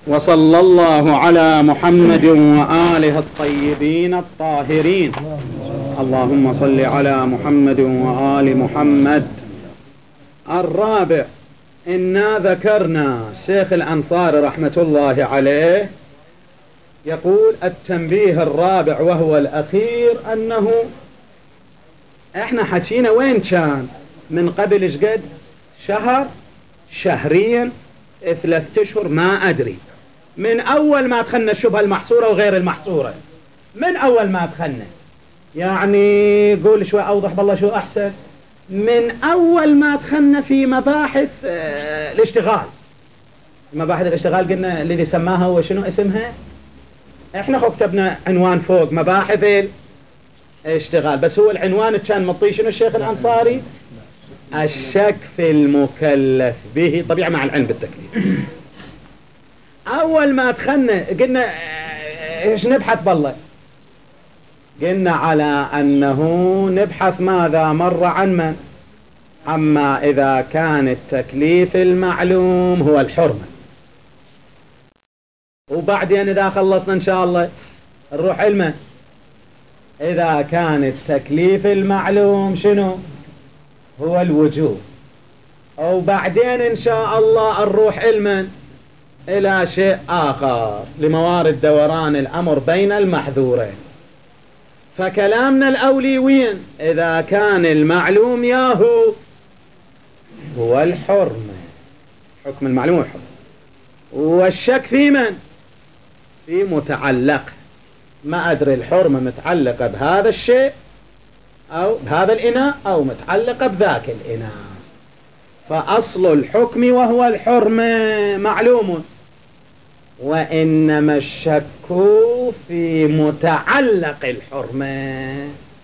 وصلى الله على محمد وآله الطيبين الطاهرين. اللهم صل على محمد وآل محمد. الرابع، إنا ذكرنا شيخ الأنصاري رحمة الله عليه يقول التنبيه الرابع وهو الأخير أنه احنا حكينا وين كان من قبل ايش قد شهر شهرين 3 أشهر ما أدري، من أول ما دخلنا الشبهة المحصورة وغير المحصورة، من أول ما دخلنا يعني قول شوي أوضح بالله شو أحسن، من أول ما دخلنا في مباحث الاشتغال. مباحث الاشتغال قلنا الذي سماها هو شنو اسمها؟ احنا كتبنا عنوان فوق مباحث الاشتغال، بس هو العنوان كان مطي شنو الشيخ الأنصاري؟ الشك في المكلف به طبيعة مع العلم بالتكليف. أول ما دخلنا قلنا إيش نبحث بالله؟ قلنا على أنه نبحث ماذا مر عن من؟ أما إذا كان التكليف المعلوم هو الحرمة، وبعدين إذا خلصنا إن شاء الله نروح علمه إذا كان التكليف المعلوم شنو؟ هو الوجوب، وبعدين إن شاء الله نروح علما إلى شيء آخر لموارد دوران الأمر بين المحذورين. فكلامنا الأولي وين؟ إذا كان المعلوم ياهو هو الحرمة، حكم المعلوم الحرمة، والشك في من؟ في متعلق، ما أدري الحرمة متعلقة بهذا الشيء أو بهذا الإناء أو متعلقة بذاك الإناء. فأصل الحكم وهو الحرمة معلوم، وإنما الشك في متعلق الحرمة.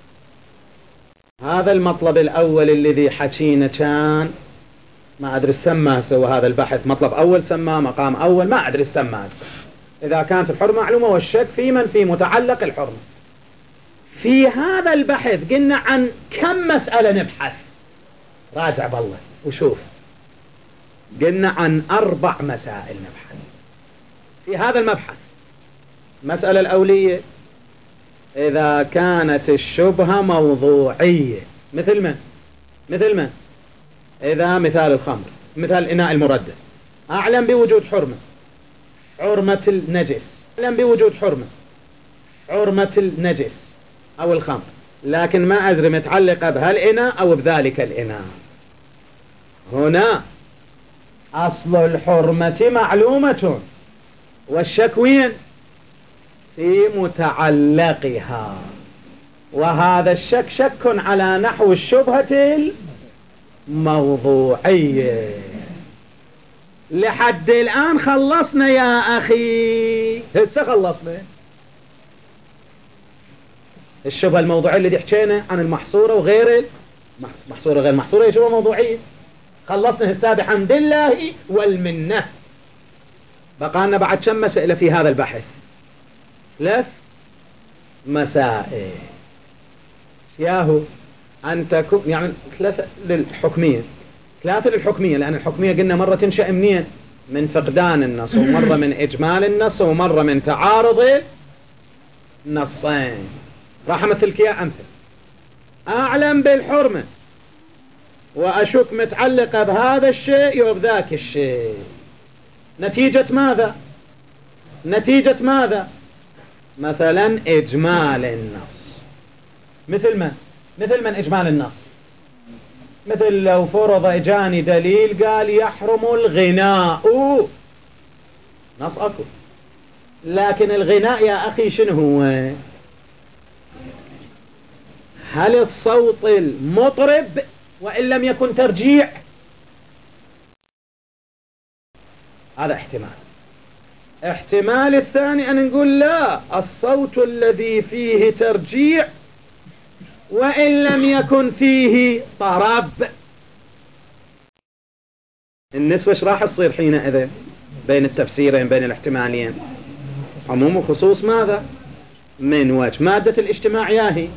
هذا المطلب الأول الذي حكينا كان ما أدري السماه سوى هذا البحث مطلب أول سماه مقام أول ما أدري السماه. إذا كانت الحرمة معلومة والشك في من؟ في متعلق الحرمة. في هذا البحث قلنا عن كم مسألة نبحث؟ راجع بالله وشوف، قلنا عن 4 مسائل نبحث في هذا المبحث. مسألة الأولية إذا كانت الشبهة موضوعية، مثل ما إذا مثال الخمر، مثال الإناء المردد، أعلم بوجود حرمة النجس، أعلم بوجود حرمة النجس أو الخمر، لكن ما أدري متعلقة بهالإناء أو بذلك الإناء. هنا أصل الحرمة معلومة والشك وين؟ في متعلقها، وهذا الشك شك على نحو الشبهة الموضوعية. لحد الآن خلصنا يا أخي، هسه خلصنا الشبهة الموضوعية اللي حكينا عن المحصورة وغير محصورة غير محصورة شبهة موضوعية، خلصنا هسه بحمد الله والمنة. بقى لنا بعد كم مسألة في هذا البحث؟ 3 مسائل ياهو أن تكون يعني 3 للحكمية، 3 للحكمية، لأن الحكمية قلنا مرة تنشأ منين؟ من فقدان النص، ومرة من إجمال النص، ومرة من تعارض النصين. راح أمثلك يا أمثل. أعلم بالحرمة وأشك متعلقة بهذا الشيء وبذاك الشيء، نتيجة ماذا؟ مثلا إجمال النص. مثل من إجمال النص؟ مثل لو فرض إجاني دليل قال يحرم الغناء، نص أكو، لكن الغناء يا أخي شنو هو؟ هل الصوت المطرب وإن لم يكن ترجيع؟ هذا احتمال الثاني أن نقول لا، الصوت الذي فيه ترجيع وإن لم يكن فيه طرب. النسبة ايش راح تصير حينئذ بين التفسيرين بين الاحتمالين؟ عموم وخصوص ماذا؟ من وجه مادة الاجتماع ياهي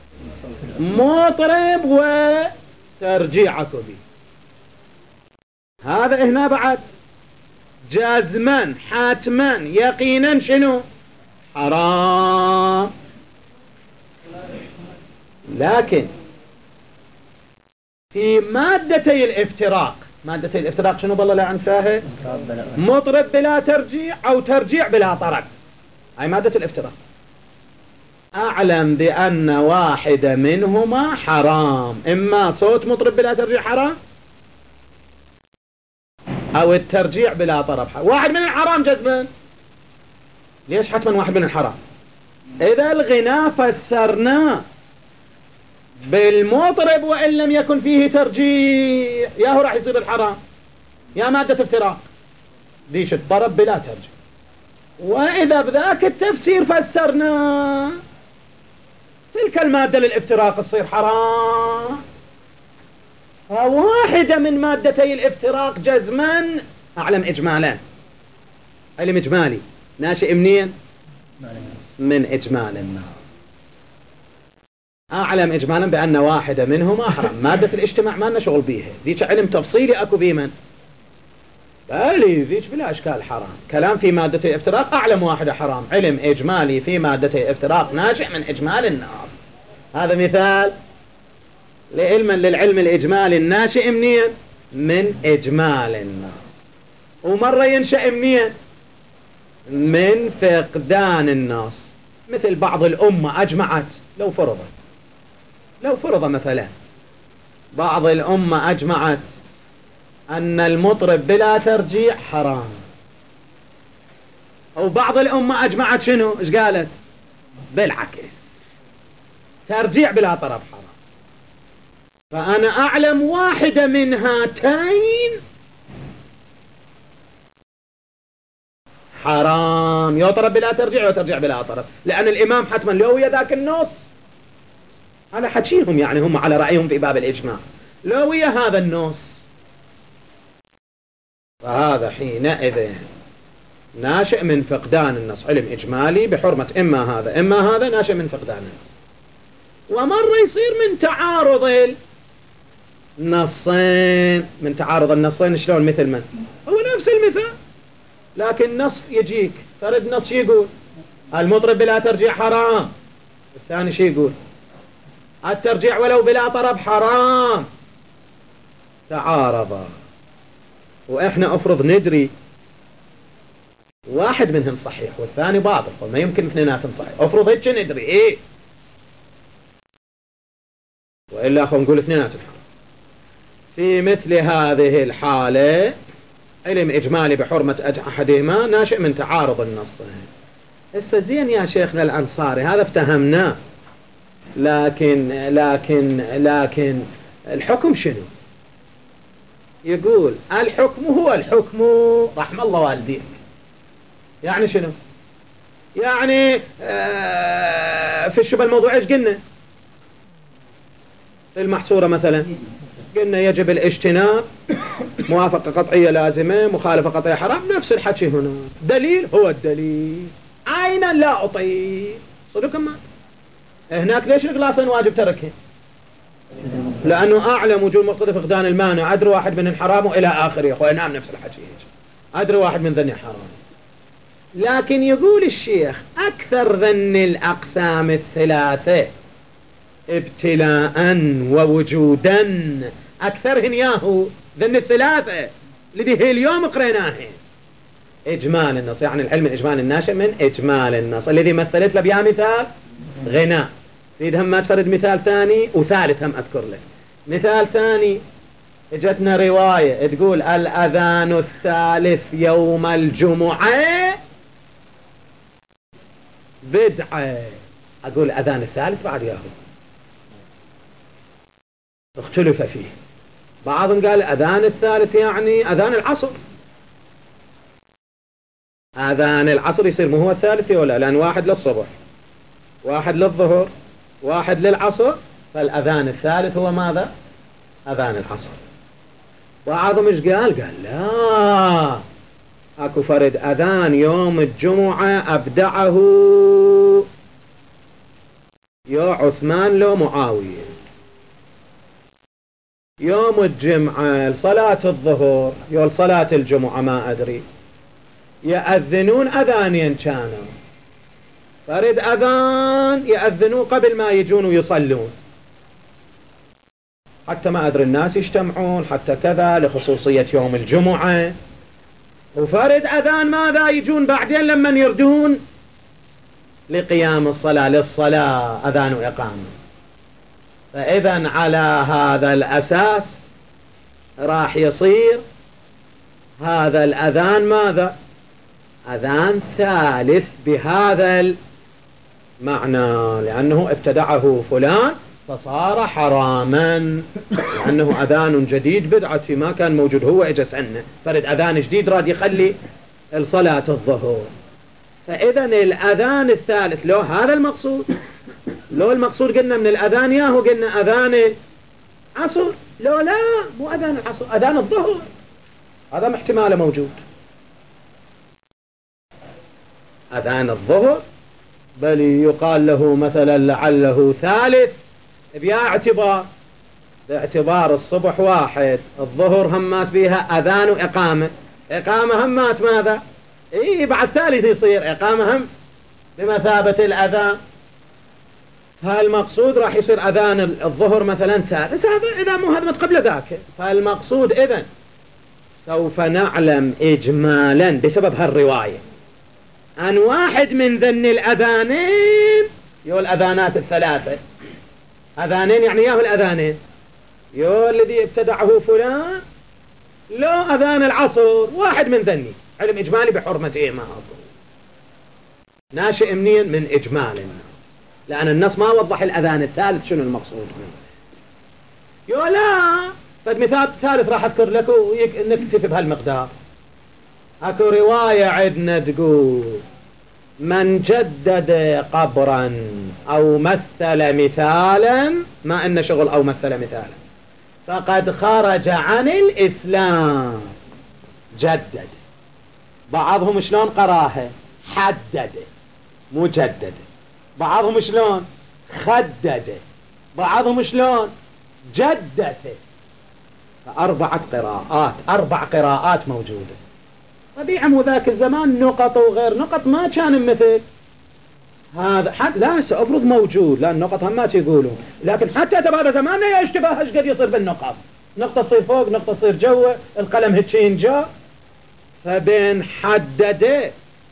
مطرب وترجيع عكبي. هذا هنا بعد جزما حتما يقينا شنو؟ حرام. لكن في مادتي الافتراق، مادتي الافتراق شنو بالله لا أنساها؟ مطرب بلا ترجيع أو ترجيع بلا طرب، هاي مادة الافتراق. أعلم بأن واحدة منهما حرام، إما صوت مطرب بلا ترجيع حرام أو الترجيع بلا طرب حرام. واحد من الحرام جزما. ليش حتما واحد من الحرام؟ إذا الغناء فسرناه بالمطرب وإن لم يكن فيه ترجيع، يا هو راح يصير الحرام يا مادة افتراق، ديش الطرب بلا ترجيع. وإذا بذاك التفسير فسرنا تلك المادة للافتراق تصير حرام. واحدة من مادتي الافتراق جزما أعلم إجمالا. علم إجمالي ناشئ منين؟ من إجمال النار. أعلم إجمالا بأن واحدة منهما حرام. مادة الاجتماع ما لنا شغل بيها، ذيك علم تفصيلي أكو بيمن بالي ذيك بلا أشكال حرام. كلام في مادة الافتراق أعلم واحدة حرام، علم إجمالي في مادة الافتراق ناشئ من إجمال النار. هذا مثال للعلم الإجمالي الناشئ منين؟ من إجمال النار. ومرة ينشأ منين؟ من فقدان النص. مثل بعض الأمة أجمعت، لو فرض مثلا بعض الأمة أجمعت أن المطرب بلا ترجيع حرام، أو بعض الأمة أجمعت شنو؟ إيش قالت؟ بالعكس، ترجيع بلا طرب حرام. فأنا أعلم واحدة من هاتين حرام، يطرب بلا ترجيع وترجيع بلا طرب، لأن الإمام حتما لو ويا ذاك النص على حكيهم، يعني هم على رأيهم في باب الإجماع، لو ويا هذا النص، فهذا حينئذ ناشئ من فقدان النص. علم إجمالي بحرمة إما هذا ناشئ من فقدان النص. ومرة يصير من تعارض النصين. من تعارض النصين شلون؟ مثل من؟ هو نفس المثال، لكن نص يجيك فرد نص يقول المطرب بلا ترجيع حرام، الثاني شي يقول الترجيع ولو بلا طرب حرام. تعارضا، وإحنا أفرض ندري واحد منهم صحيح والثاني باطل، وما يمكن اثنيناتهم صحيح، أفرض هيك ندري إيه، وإلا أخو نقول اثنيناتهم حرام. في مثل هذه الحالة علم إجمالي بحرمة أحدهما ناشئ من تعارض النصين. هسه زين يا شيخنا الأنصاري هذا افتهمناه، لكن الحكم شنو؟ يقول الحكم هو الحكم رحم الله والديك. يعني شنو؟ يعني في الشبه الموضوع ايش قلنا؟ في المحصورة مثلا قلنا يجب الاجتناب، موافقة قطعية لازمة، مخالفة قطعية حرام، نفس الحكي هنا. دليل هو الدليل، عينا لا أطيب. صدق ما هناك ليش الغلاصين واجب تركه؟ لأنه أعلم وجود مقتضى فقدان المانع، أدري واحد من الحرام وإلى آخره. يا أخوي نعم نفس الحكي هيك، أدري واحد من ذني حرام. لكن يقول الشيخ أكثر ذن الأقسام الثلاثة ابتلاء ووجودا، أكثرهن ياهو ذن الثلاثة الذي هي اليوم قريناها. إجمال النص، يعني العلم الإجمال الناشئ من إجمال النص، الذي مثلت له بها مثال غناء. سيدهم ما تفرد مثال ثاني وثالث هم أذكر لك مثال ثاني. اجتنا رواية تقول الأذان الثالث يوم الجمعة بدعة. أقول الأذان الثالث بعد ياهو اختلف فيه. بعضهم قال أذان الثالث يعني أذان العصر، أذان العصر يصير مو هو الثالث ولا؟ لأن واحد للصبح واحد للظهر واحد للعصر، فالأذان الثالث هو ماذا؟ أذان العصر. بعضهم ايش قال؟ قال لا، اكو فرد أذان يوم الجمعة أبدعه يا عثمان لو معاوية، يوم الجمعة صلاة الظهر يا صلاة الجمعة ما أدري، يأذنون أذانين كانوا، فرد أذان يأذنوا قبل ما يجون ويصلون، حتى ما أدري الناس يجتمعون، حتى كذا لخصوصية يوم الجمعة. وفرد أذان ماذا يجون بعدين لما يردون لقيام الصلاة للصلاة، أذان وإقامة. فإذا على هذا الأساس راح يصير هذا الأذان ماذا؟ أذان ثالث بهذا المعنى، لأنه ابتدعه فلان فصار حراما، لأنه أذان جديد بدعة فيما كان موجود، هو إجا سنة فرد أذان جديد راد يخلي الصلاة الظهر. فإذا الأذان الثالث لو هذا المقصود، لو المقصود قلنا من الأذان ياهو قلنا أذان عصر، لو لا مو أذان العصر أذان الظهر، هذا احتماله موجود، أذان الظهر، بل يقال له مثلا لعله ثالث بيا اعتبار، باعتبار الصبح واحد، الظهر همات بيها أذان وإقامة، إقامة همات ماذا؟ بعد ثالث يصير إقامة هم بمثابة الأذان. فالمقصود راح يصير أذان الظهر مثلا ثالث، هذا إذا مو هذا قبل ذاك. فالمقصود إذن سوف نعلم إجمالا بسبب هالرواية أن واحد من ذن الأذانين يو الأذانات الثلاثة، أذانين يعني ياهو الأذانين يو الذي ابتدعه فلان، لو أذان العصر واحد من ذني، علم إجمالي بحرمة ما أقول، ناشئ منين؟ من إجمال الناس، لأن الناس ما وضح الأذان الثالث شنو المقصود منه. يو لا فالمثال الثالث راح أذكر لك ونكتفي بهالمقدار. أكو رواية عندنا تقول من جدد قبرا أو مثل مثالا، ما إن شغل أو مثل مثالا، فقد خرج عن الإسلام. جدد، بعضهم شلون قراها؟ حدد مجدد، بعضهم شلون؟ خدد، بعضهم شلون؟ جدد. فأربعة قراءات، أربع قراءات موجودة. طبيعي مو ذاك الزمان نقط وغير نقط ما كان مثل هذا، حتى لا سأفرض موجود، لا النقط هم ما تقولون، لكن حتى تبع زماننا يشتبه ايش قد يصير بالنقط، نقطة تصير فوق نقطة تصير جوا، القلم هتشين جا. فبين حدده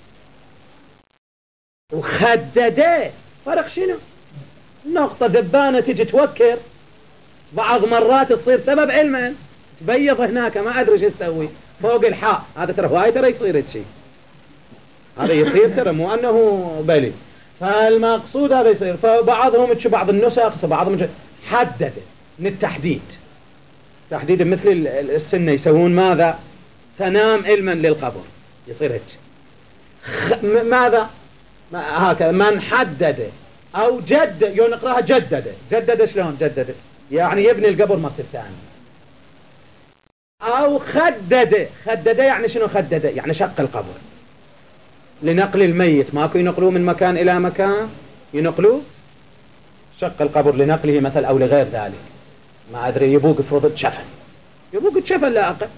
وخدده فرق شنو؟ نقطة ذبانة تجي توكر، بعض مرات تصير سبب علما تبيض هناك ما أدري ايش تسوي فوق الحاء، هذا ترى هواي ترى يصير هالشيء، هذا يصير ترى مو أنه بلي. فالمقصود هذا يصير. فبعضهم بعض النسخ بعضهم حدد من التحديد، تحديد مثل السنة يسوون ماذا؟ سنام علما للقبر، يصير هيك ماذا؟ هكذا من حدد أو جدد، نقراها جدد. جدد شلون جدد؟ يعني يبني القبر مرة ثانية. أو خدد، خدد يعني شنو؟ خدد يعني شق القبر لنقل الميت، ماكو ينقلوه من مكان إلى مكان، ينقلوه شق القبر لنقله مثل أو لغير ذلك، ما أدري يبوق فرض شفن، يبوق شفن لا أقل.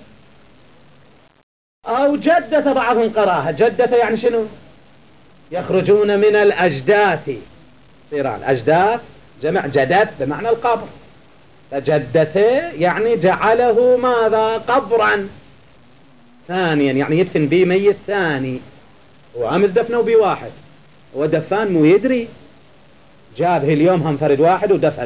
أو جدث، بعضهم قراها جدث يعني شنو؟ يخرجون من الأجداث، صيران أجداث جمع جدث بمعنى القبر، فجدث يعني جعله ماذا؟ قبرا ثانيا، يعني يدفن به ميت ثاني، وأمس دفنوا به واحد، ودفان مو يدري، جابه اليوم هم فرد واحد ودفن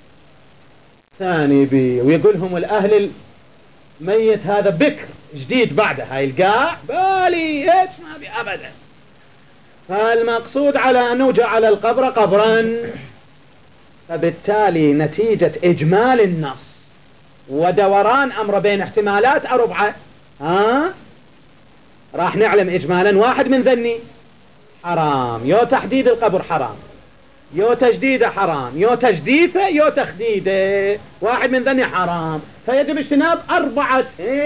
ثاني به، ويقولهم الأهل الميت هذا بكر جديد بعده، هاي القاع بالي ايش ما بي أبدا. فالمقصود على أنه جعل القبر قبرا، فبالتالي نتيجة إجمال النص ودوران أمر بين احتمالات أربعة، راح نعلم إجمالا واحد من ذني حرام، يو تحديد القبر حرام، يو تجديده حرام، يو تجديثه، يو تخديده، واحد من ذني حرام، فيجب اجتناب أربعة.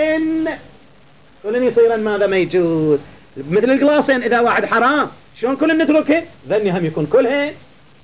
كلن يصيرا ماذا؟ ما يجوز، مثل القلاصين إذا واحد حرام شلون كلن نتركه؟ ذني هم يكون كلهن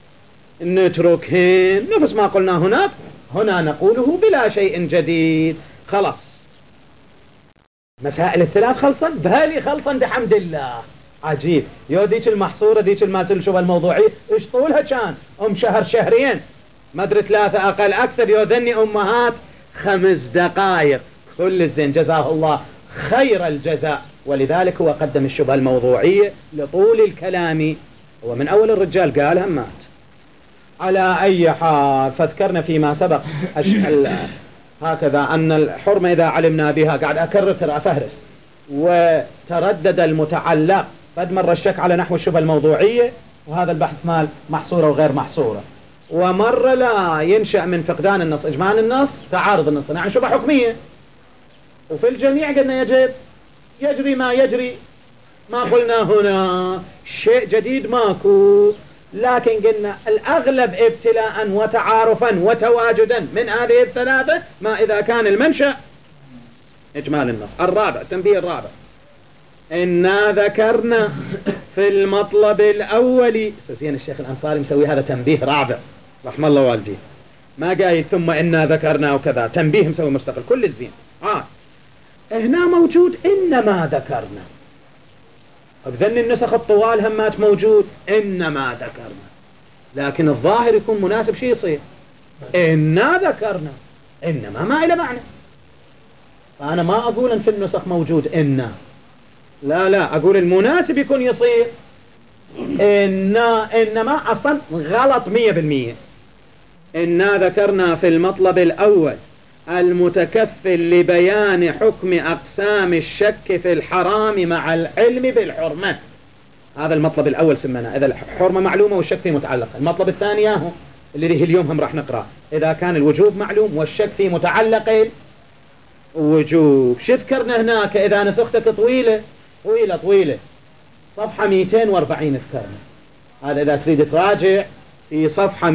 نتركهن، نفس ما قلنا هناك، هنا نقوله بلا شيء جديد خلاص. مسائل الثلاث خلصا بهالي خلصا بحمد الله. عجيب. يو ديك المحصورة ديك الماتل شوف الموضوعية ايش طولها كان شهر شهرين ما ادري 3 اقل اكثر. يو ذني امهات 5 دقائق كل الزين جزاه الله خير الجزاء. ولذلك هو قدم الشبهة الموضوعية لطول الكلام. هو من اول الرجال قالها مات. على اي حال فذكرنا فيما سبق هكذا ان الحرمة اذا علمنا بها قاعد اكرر ترى افهرس وتردد المتعلق قد مر الشك على نحو الشبهة الموضوعية وهذا البحث مال محصورة وغير محصورة. ومر لا ينشأ من فقدان النص إجمال النص تعارض النص يعني شبهة حكمية. وفي الجميع قلنا يجري ما يجري ما قلنا هنا شيء جديد ماكو. لكن قلنا الأغلب ابتلاء وتعارفا وتواجدا من هذه الثلاثة ما إذا كان المنشأ إجمال النص. الرابع التنبيه الرابع إنا ذكرنا في المطلب الأول. زين الشيخ الأنصاري مسوي هذا تنبيه رابع رحم الله والديه ما قايل ثم إنا ذكرنا وكذا تنبيه مسوي مستقل كل الزين. هنا موجود إنما ذكرنا. بذن النسخ الطوال همات موجود إنما ذكرنا لكن الظاهر يكون مناسب شيء يصير إنا ذكرنا إنما ما إلى معنى. فأنا ما أقول إن في النسخ موجود إنا لا أقول المناسب يكون يصير إنما أصلا غلط 100%. إنا ذكرنا في المطلب الأول المتكفل لبيان حكم أقسام الشك في الحرام مع العلم بالحرمة. هذا المطلب الأول سمنا إذا الحرمة معلومة والشك فيه متعلق. المطلب الثاني هو اللي اليوم هم راح نقرأ إذا كان الوجوب معلوم والشك فيه متعلق الوجوب. شو ذكرنا هناك إذا نسختك طويلة صفحة 240 ذكرنا. هذا إذا تريد تراجع في صفحة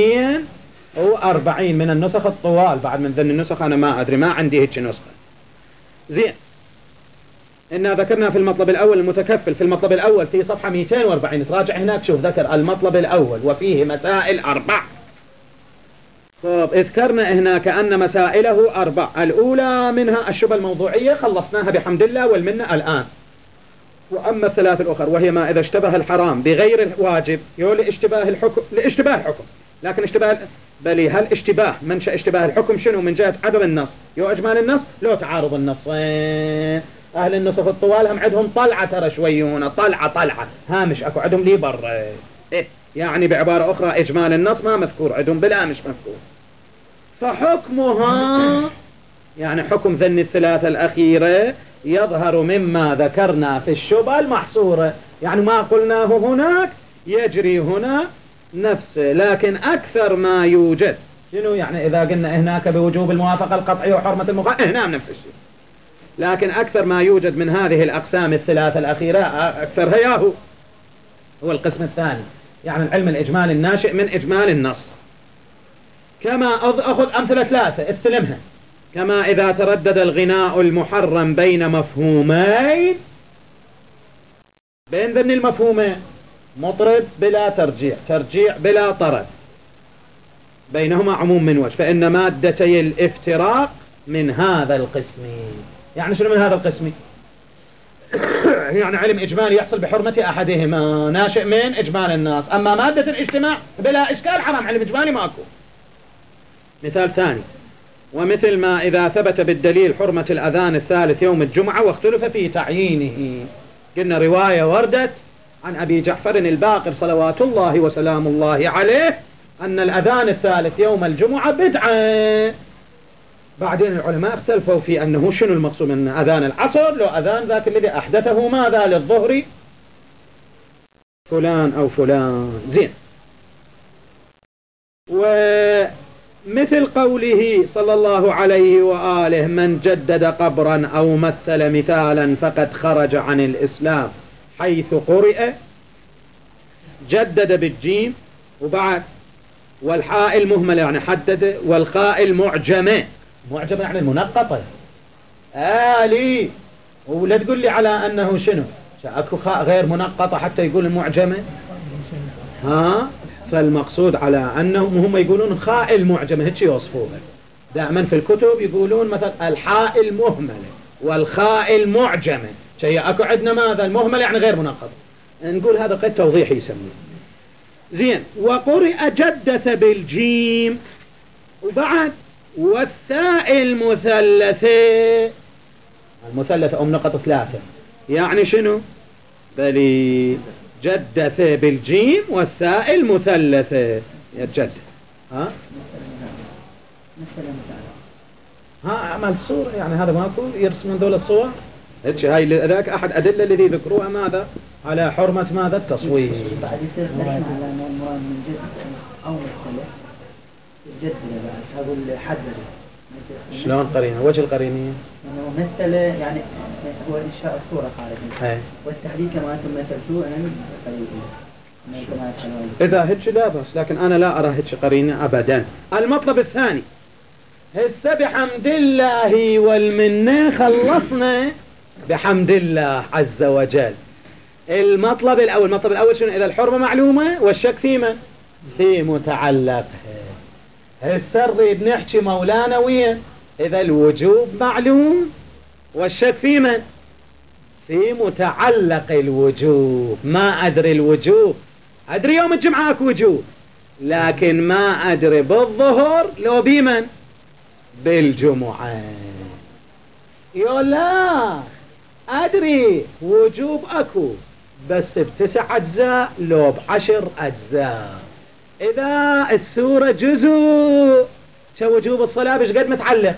240 من النسخ الطوال. بعد من ذن النسخ أنا ما أدري ما عندي هيك نسخة. زين إنا ذكرنا في المطلب الأول المتكفل في المطلب الأول في صفحة 240 تراجع هناك شوف ذكر المطلب الأول وفيه مسائل 4. طب اذكرنا هناك أن مسائله 4. الأولى منها الشبهة الموضوعية خلصناها بحمد الله والمنة الآن. وأما الثلاث الأخر وهي ما إذا اشتبه الحرام بغير الواجب لاشتباه الحكم لكن بل هل اشتباه منشأ اشتباه الحكم شنو من جهة عدم النص أجمال النص لو تعارض النص. أهل النصف الطوال هم عندهم طلعة ترى شويون طلعة هامش أكو عندهم لي بر يعني بعبارة أخرى إجمال النص ما مذكور عندهم بلا مش مذكور. فحكمها يعني حكم ذن الثلاثة الأخيرة يظهر مما ذكرنا في الشبهة المحصورة. يعني ما قلناه هناك يجري هنا نفسه لكن أكثر ما يوجد شنو يعني إذا قلنا هناك بوجوب الموافقة القطعية وحرمة المخالفة هنا نفس الشيء. لكن أكثر ما يوجد من هذه الأقسام الثلاثة الأخيرة أكثرها ياهو هو القسم الثاني يعني العلم الإجمال الناشئ من إجمال النص. كما أخذ أمثلة 3 استلمها. كما إذا تردد الغناء المحرم بين مفهومين بين ذن المفهومين مطرب بلا ترجيع بلا طرب بينهما عموم من وجه فإن مادتي الافتراق من هذا القسم. يعني شنو من هذا القسم؟ يعني علم إجمالي يحصل بحرمة أحدهما ناشئ من إجمال الناس. أما مادة الاجتماع بلا إشكال حرام علم إجمالي ماكو. مثال ثاني ومثل ما إذا ثبت بالدليل حرمة الأذان الثالث يوم الجمعة واختلف في تعيينه. قلنا رواية وردت عن أبي جعفر الباقر صلوات الله وسلام الله عليه أن الأذان الثالث يوم الجمعة بدعة. بعدين العلماء اختلفوا في أنه شنو المقصود من أذان العصر لو أذان ذاك الذي أحدثه ماذا للظهر فلان أو فلان. زين ومثل قوله صلى الله عليه وآله من جدد قبرا أو مثل مثالا فقد خرج عن الإسلام حيث قرئ جدد بالجيم وبعد والحاء المهملة يعني حدد والخاء المعجمة يعني المنقطة لي ولا تقول لي على أنه شنو أكو خاء غير منقطة حتى يقول المعجمة فالمقصود على أنهم هم يقولون خاء المعجمة هيك يوصفوها دائما في الكتب يقولون مثلا الحاء المهملة والخاء المعجمة، شيء أكو عندنا ماذا المهمل يعني غير منقط، نقول هذا قد توضيحي يسميه. زين. وقرئ جدث بالجيم، وبعد والثاء المثلثة، المثلثة نقط 3 يعني شنو؟ بلي جدث بالجيم والثاء المثلثة يتجدد. ها أعمل الصورة يعني هذا ماكو يرسمون ذول الصور هاي ذاك أحد أدلة الذي ذكروها ماذا على حرمة ماذا التصوير. بعد يصير على المراد من جد أو مختلف جد بعد أقول حدد شلون قرينة وجه القرينية يعني مثل يعني هو إنشاء الصورة خارج والتحديد كما أنتم مثلتوه أنا إذا هيك لا بس، لكن أنا لا أرى هيك قرينة أبدا. المطلب الثاني هسه بحمد الله والمنة خلصنا بحمد الله عز وجل. المطلب الأول شنو؟ إذا الحرمة معلومة والشك في من؟ في متعلقها. هسه نريد نحكي مولانا وين؟ إذا الوجوب معلوم والشك في من؟ في متعلق الوجوب. ما أدري الوجوب، أدري يوم الجمعة أكو وجوب، لكن ما أدري بالظهر لو بمن؟ بالجمعة. لا أدري وجوب أكو بس ب9 أجزاء لو ب10 أجزاء. إذا السورة جزء وجوب الصلاة بش قد متعلق؟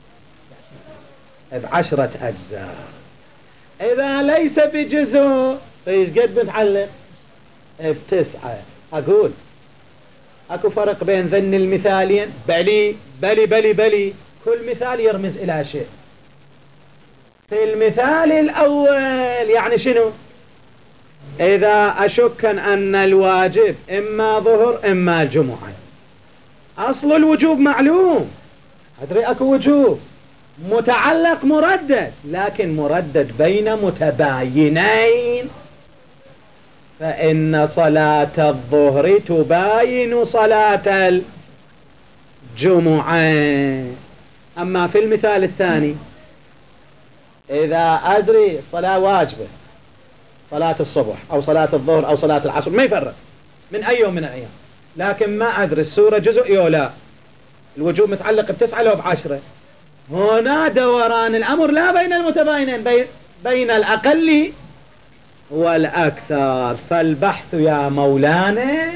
ب10 أجزاء. إذا ليس بجزء فيش قد متعلق؟ ب9. أقول أكو فرق بين ذن المثالين؟ بلي بلي بلي بلي، كل مثال يرمز إلى شيء. في المثال الأول يعني شنو؟ إذا أشك أن الواجب إما ظهر إما جمعة، أصل الوجوب معلوم، أدري أكو وجوب، متعلق مردد، لكن مردد بين متباينين، فإن صلاة الظهر تباين صلاة الجمعة. أما في المثال الثاني إذا أدري صلاة واجبة، صلاة الصبح أو صلاة الظهر أو صلاة العصر، ما يفرق من أي يوم من الأيام، لكن ما أدري السورة جزء لا الوجوب متعلق ب9 لو ب10، هنا دوران الأمر لا بين المتباينين، بين الأقل والأكثر. فالبحث يا مولانا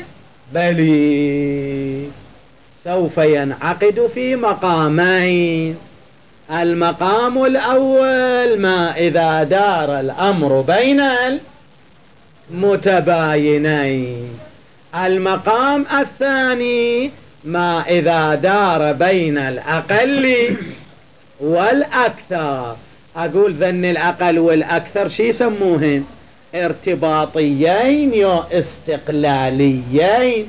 بلي سوف ينعقد في مقامين. المقام الأول ما إذا دار الأمر بين المتباينين، المقام الثاني ما إذا دار بين الأقل والأكثر. أقول ذن الأقل والأكثر شي يسموهن؟ ارتباطيين يو استقلاليين.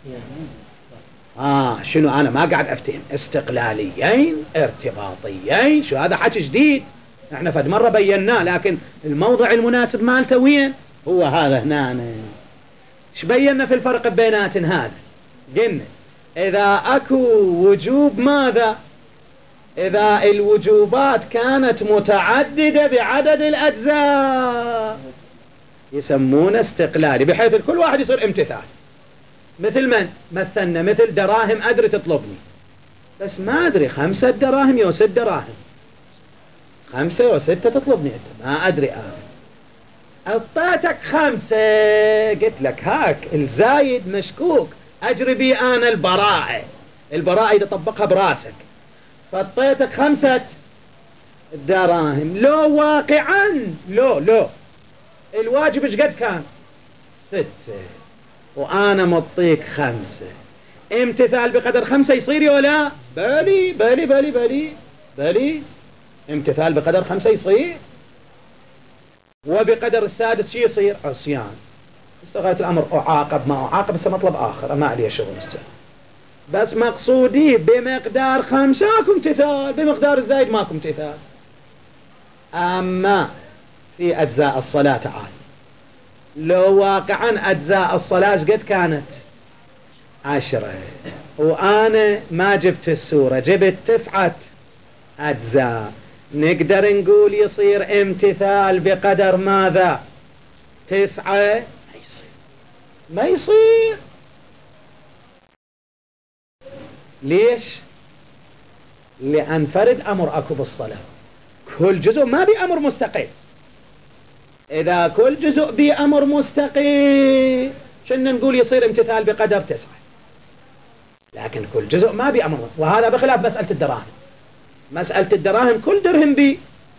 شنو أنا ما قاعد أفتهم، استقلاليين ارتباطيين، شو هذا حكي جديد احنا فد مرة بيناه، لكن الموضع المناسب مالته وين؟ هو هذا هنا. ايش بينا في الفرق بينات هذا؟ قلنا إذا أكو وجوب ماذا؟ إذا الوجوبات كانت متعددة بعدد الأجزاء يسمونه استقلالي، بحيث كل واحد يصير امتثال. مثل من؟ مثلنا مثل دراهم أدري تطلبني، بس ما أدري 5 دراهم يو 6 دراهم، 5 يو 6 تطلبني أنت، ما أدري أعطيتك 5 قلت لك هاك الزايد مشكوك أجري بي أنا البراءة إذا طبقها براسك، فأعطيتك 5 دراهم، لو واقعا لو الواجب ايش قد كان؟ 6 وأنا مطيك 5، امتثال بقدر 5 يصير يا لا؟ بلي بلي بلي بلي بلي، امتثال بقدر 5 يصير، وبقدر السادس شي يصير؟ عصيان. استغاية الأمر أعاقب ما أعاقب هسه مطلب آخر ما عليه شغل هسه، بس مقصودي بمقدار 5 ماكو امتثال، بمقدار الزايد ماكو امتثال. أما في أجزاء الصلاة تعال، لو واقعا أجزاء الصلاة قد كانت 10، وأنا ما جبت السورة، جبت 9 أجزاء، نقدر نقول يصير امتثال بقدر ماذا؟ 9؟ ما يصير. ليش؟ لأن فرد أمر أكو بالصلاة، كل جزء ما بأمر مستقل. إذا كل جزء بأمر مستقل شنو نقول يصير امتثال بقدر 9، لكن كل جزء ما بأمر، وهذا بخلاف مسألة الدراهم. مسألة الدراهم كل درهم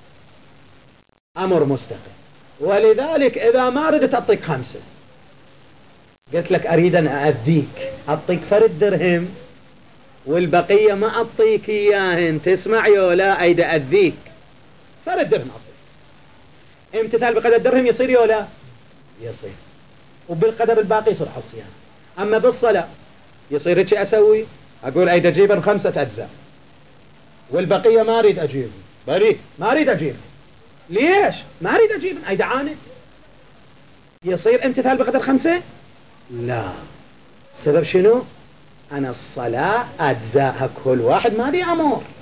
بأمر مستقل، ولذلك إذا ما ردت أعطيك 5، قلت لك أريد أن أأذيك، أعطيك فرد درهم والبقية ما أعطيك إياهن، تسمع يولا؟ أيد أذيك، فرد درهم أعطيك. امتثال بقدر الدرهم يصير يولا؟ يصير، وبالقدر الباقي يصير حصيان. أما بالصلاة يصير هيك أسوي، أقول أيد أجيبن 5 أجزاء والبقية ما أريد أجيبن، بريء ما أريد أجيبن. ليش ما أريد أجيبن؟ أيد عاند. يصير امتثال بقدر 5؟ لا. السبب شنو؟ أنا الصلاة أجزاءها كل واحد ما لي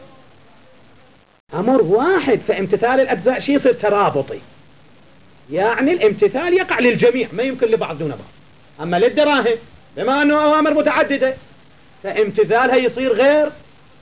أمر واحد، فامتثال الأجزاء شي يصير ترابطي، يعني الامتثال يقع للجميع، ما يمكن لبعض دون بعض. أما للدراهم بما أنه أوامر متعددة فامتثالها يصير غير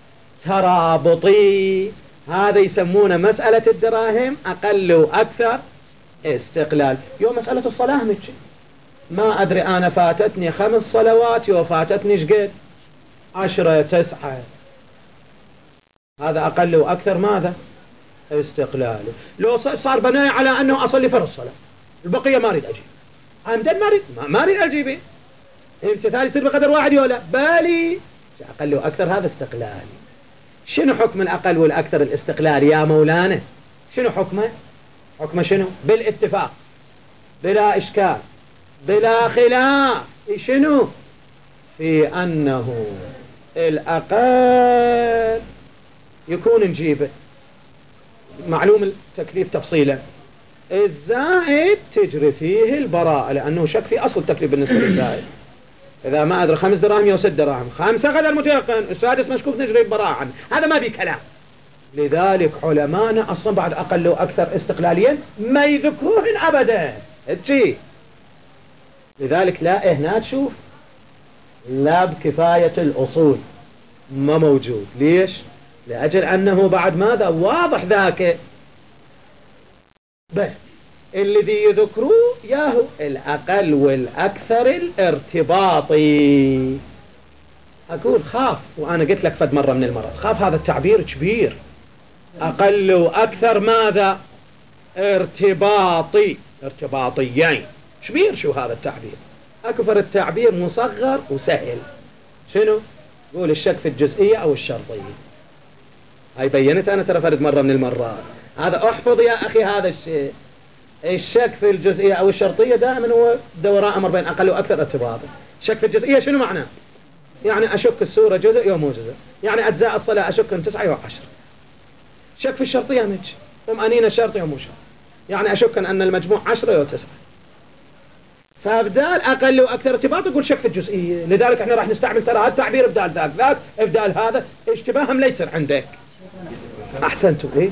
ترابطي. هذا يسمونه مسألة الدراهم أقل وأكثر استقلال. يوم مسألة الصلاة متى ما أدري، أنا فاتتني 5 صلوات، يوم فاتتني شقد 10 9، هذا أقل وأكثر ماذا؟ استقلال. لو صار بناء على أنه أصلي فرض الصلاة، البقية ما أريد أجيب، عمدا ما أريد أجيبه، امتثال يصير بقدر واحد ولا بالي؟ أقل وأكثر هذا استقلالي. شنو حكم الأقل والأكثر الاستقلال يا مولانا؟ شنو حكمه؟ حكمه شنو؟ بالاتفاق بلا إشكال بلا خلاف. شنو؟ في أنه الأقل يكون نجيبه، معلوم التكليف تفصيلا، الزائد تجري فيه البراءة، لأنه شك في أصل التكليف بالنسبة للزائد. إذا ما أدري 5 دراهم أو 6 دراهم، 5 غدا المتيقن، السادس مشكوك، نجري البراءة عنه، هذا ما بي كلام. لذلك علمانا أصلا بعد أقل وأكثر استقلاليا ما يذكروهن أبدا تجي. لذلك لا هنا تشوف لا بكفاية الأصول ما موجود. ليش؟ لأجل أنه بعد ماذا؟ واضح ذاك، بس الذي يذكروه ياهو الأقل والأكثر الارتباطي. أقول خاف، وأنا قلت لك فد مرة من المرات، خاف هذا التعبير كبير، أقل وأكثر ماذا؟ ارتباطي، ارتباطيين، كبير. شو هذا التعبير؟ أكثر التعبير مصغر وسهل. شنو؟ قول الشك في الجزئية أو الشرطية. هاي بينت أنا ترى فرد مرة من المرات، هذا أحفظ يا أخي هذا الشيء. الشك في الجزئية أو الشرطية دائما هو دوران أمر بين أقل وأكثر ارتباطا. الشك في الجزئية شنو معناه؟ يعني أشك السورة جزء يوم مو جزء، يعني أجزاء الصلاة أشك أن 9 يوم 10. شك في الشرطية مج أنين شرط يوم مو شرط، يعني أشك أن المجموع 10 يوم 9. فابدال أقل وأكثر ارتباط يقول شك في الجزئية. لذلك احنا راح نستعمل ترى هذا التعبير ابدال ذاك ابدال هذا، اشتباهم لا يصير عندك. أحسنتوا. إيه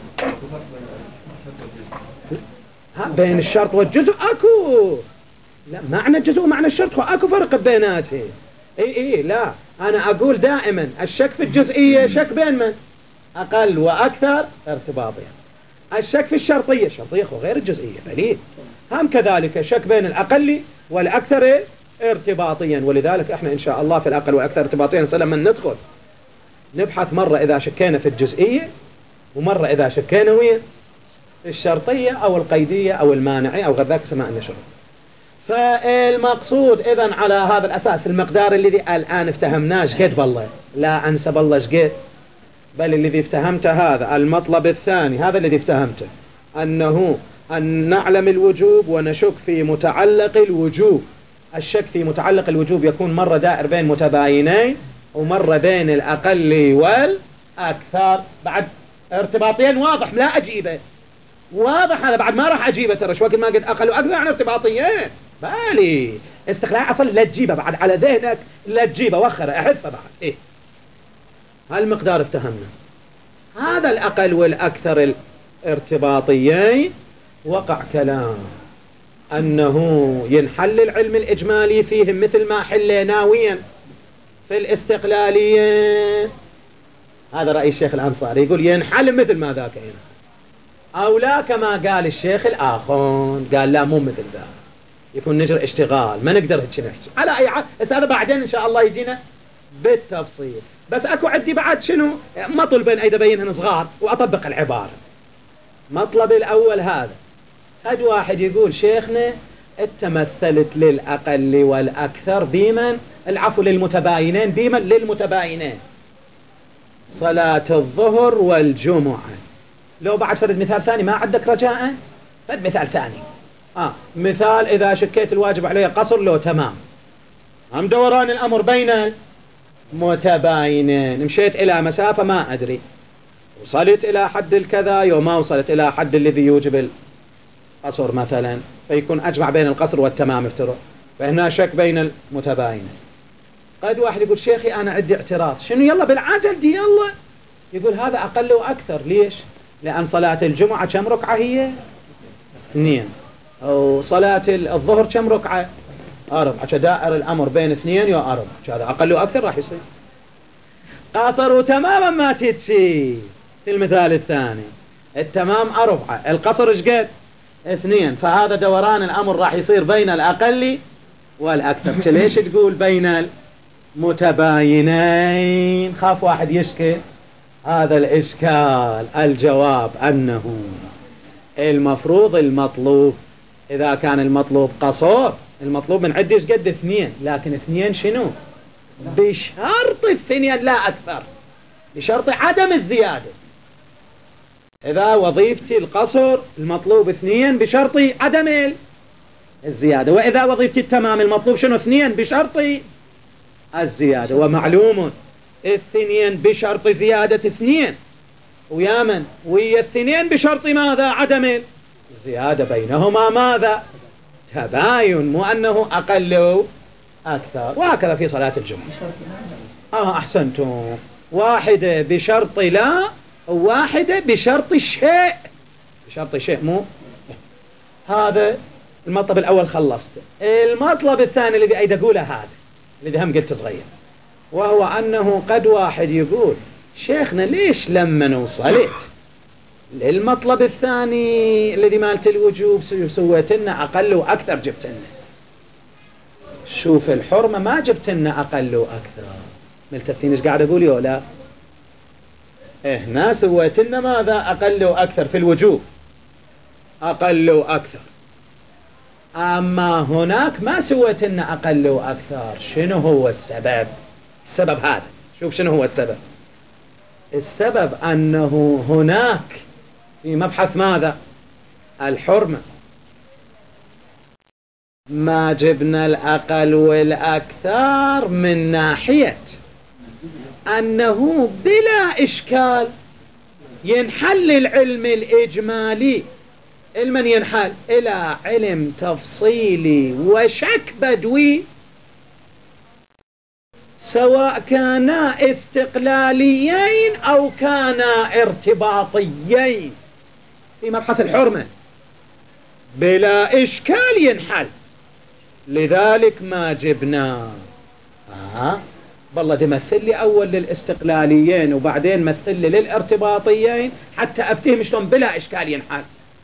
بين الشرط والجزء أكو، لا معنى الجزء ومعنى الشرط هو أكو فرق بيناتهم. إيه لا، أنا أقول دائما الشك في الجزئية شك بين من؟ أقل وأكثر ارتباطيا. الشك في الشرطية، الشرطية هو غير الجزئية بليد، هم كذلك شك بين الأقل والأكثر ارتباطيا. ولذلك احنا إن شاء الله في الأقل والأكثر ارتباطيا لما ندخل نبحث مرة إذا شكينا في الجزئية، ومرة إذا شكينا وين الشرطية أو القيدية أو المانعية أو غير ذاك سماء النشر. فالمقصود إذن على هذا الأساس المقدار الذي الآن افتهمناه قد بالله لا أنسى بالله قد، بل الذي افتهمته هذا المطلب الثاني، هذا الذي افتهمته أنه أن نعلم الوجوب ونشك في متعلق الوجوب. الشك في متعلق الوجوب يكون مرة دائر بين متباينين ومرة بين الأقل والأكثر. بعد ارتباطيا واضح لا أجيبه، واضح هذا بعد ما راح أجيبه ترى شو وقت ما قد أقل وأكثر عن ارتباطيين بالي استقلال أصل لا تجيبه بعد على ذهنك، لا تجيبه وخره أحفه بعد. إيه هالمقدار افتهمنا. هذا الأقل والأكثر الارتباطيين وقع كلام أنه ينحل العلم الإجمالي فيهم مثل ما حل ناويا في الاستقلالية. هذا رأي الشيخ الأنصاري، يقول ينحل مثل ما ذاك هنا، أو لا كما قال الشيخ الآخون، قال لا مو مثل ذا، يكون نجر اشتغال ما نقدر هيك نحكي على أي حال. بس هذا بعدين إن شاء الله يجينا بالتفصيل. بس أكو عندي بعد شنو مطلبين أيضا بينهن صغار وأطبق العبارة. مطلب الأول هذا، قد واحد يقول شيخنا أنت مثلت للأقل والأكثر بمن؟ العفو للمتباينين، بمن؟ للمتباينين، صلاة الظهر والجمعة. لو بعد فرد مثال ثاني ما عندك رجاء؟ فرد مثال ثاني. مثال إذا شكيت الواجب عليه قصر، لو تمام، هم دوران الأمر بين متباينين، مشيت إلى مسافة ما أدري، وصلت إلى حد الكذا يوم ما وصلت إلى حد الذي يوجب القصر مثلا، فيكون أجمع بين القصر والتمام افترض، فهنا شك بين المتباينين. قد واحد يقول شيخي أنا عندي اعتراض، شنو؟ يلا بالعجل دي يلا. يقول هذا أقل وأكثر، ليش؟ لأن صلاة الجمعة كم ركعة هي؟ 2، أو صلاة الظهر كم ركعة؟ 4، كدائر الأمر بين 2 و 4، هذا أقل وأكثر راح يصير. قصروا تماما ما تتشي في المثال الثاني، التمام 4، القصر ايش قد؟ 2، فهذا دوران الأمر راح يصير بين الأقل والأكثر. ليش تقول بين المتباينين؟ خاف واحد يشكل هذا الإشكال. الجواب أنه المفروض المطلوب، إذا كان المطلوب قصور، المطلوب من عدي ايش قد؟ 2، لكن 2 شنو؟ بشرط 2 لا أكثر، بشرط عدم الزيادة. إذا وظيفتي القصر المطلوب 2 بشرط عدم الزيادة، وإذا وظيفتي التمام المطلوب شنو؟ 2 بشرط الزيادة. ومعلوم 2 بشرط زيادة 2، ويا من؟ ويا 2 بشرط ماذا؟ عدم الزيادة، بينهما ماذا؟ تباين، مو أنه أقل أكثر. وهكذا في صلاة الجمعة. أحسنتم، واحدة بشرط لا، وواحدة بشرط الشيء، بشرط الشيء مو. هذا المطلب الأول خلصته. المطلب الثاني الذي أيد أقوله هذا الذي هم قلت صغير، وهو أنه قد واحد يقول شيخنا ليش لما وصلت المطلب الثاني الذي مالت الوجوب سويت لنا أقل وأكثر، جبت لنا شوف الحرمة ما جبت لنا أقل وأكثر. ملتفتين ايش قاعد أقول يا لا؟ هنا سويت لنا ماذا؟ أقل وأكثر في الوجوب، أقل وأكثر. أما هناك ما سويت لنا أقل وأكثر. شنو هو السبب؟ السبب هذا، شوف شنو هو السبب. السبب أنه هناك في مبحث ماذا؟ الحرمة ما جبنا الأقل والأكثر من ناحية أنه بلا إشكال ينحل العلم الإجمالي. المن ينحل إلى علم تفصيلي وشك بدوي، سواء كانا استقلاليين أو كانا ارتباطيين في مبحث الحرمة، بلا إشكال ينحل. لذلك ما جبنا بالله دي مثل لي أول للاستقلاليين وبعدين مثل لي للارتباطيين حتى أفتهم شلون بلا إشكال ينحل.